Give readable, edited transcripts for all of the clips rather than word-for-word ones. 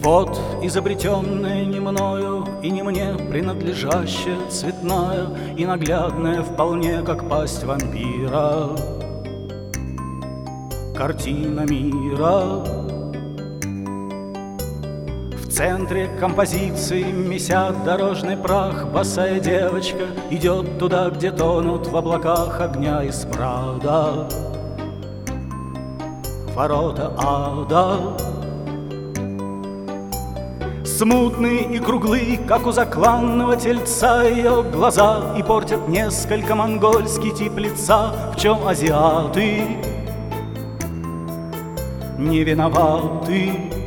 Вот изобретенная не мною и не мне принадлежащая, цветная и наглядная, вполне как пасть вампира, картина мира. В центре композиции месят дорожный прах. Босая девочка идет туда, где тонут в облаках огня и смрада ворота ада. Смутные и круглы, как у закланного тельца, ее глаза, и портят несколько монгольский тип лица, в чем азиаты не виноваты.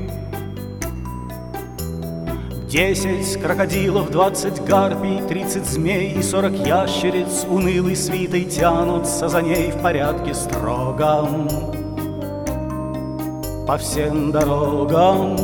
10 крокодилов, 20 гарпий, 30 змей и 40 ящериц унылой свитой тянутся за ней в порядке строгом по всем дорогам.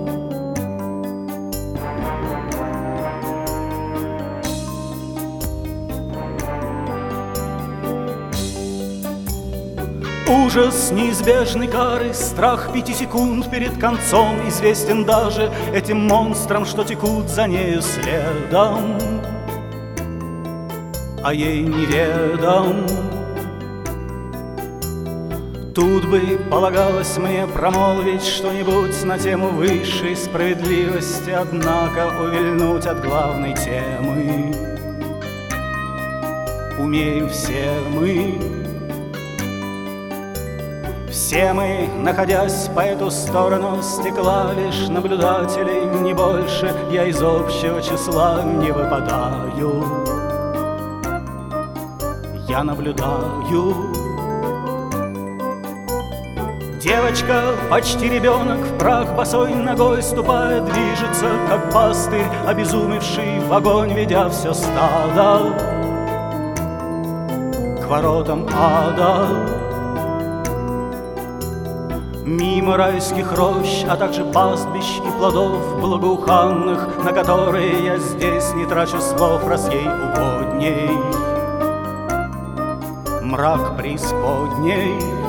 Ужас неизбежной кары, страх 5 секунд перед концом известен даже этим монстрам, что текут за нею следом, а ей неведом. Тут бы полагалось мне промолвить что-нибудь на тему высшей справедливости, однако увильнуть от главной темы умеем все мы. Все мы, находясь по эту сторону стекла, лишь наблюдатели, не больше, я из общего числа не выпадаю. Я наблюдаю. Девочка, почти ребенок, в прах босой ногой ступая, движется, как пастырь, обезумевший в огонь, ведя все стадо к воротам ада. Мимо райских рощ, а также пастбищ и плодов благоуханных, на которые я здесь не трачу слов, раз ей угодней мрак преисподней.